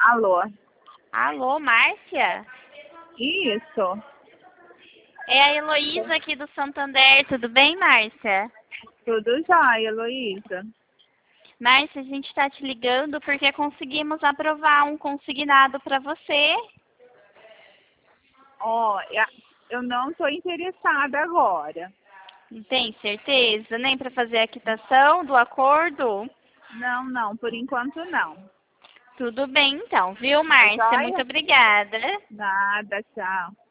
Alô? Alô, Márcia? Isso. É a Heloísa aqui do Santander, tudo bem, Márcia? Tudo jóia, Heloísa. Márcia, a gente está te ligando porque conseguimos aprovar um consignado para você. Eu não estou interessada agora. Não tem certeza? Nem para fazer a quitação do acordo? Não, por enquanto não. Tudo bem então, viu, Tá Márcia? jóia? Muito obrigada. Nada, tchau.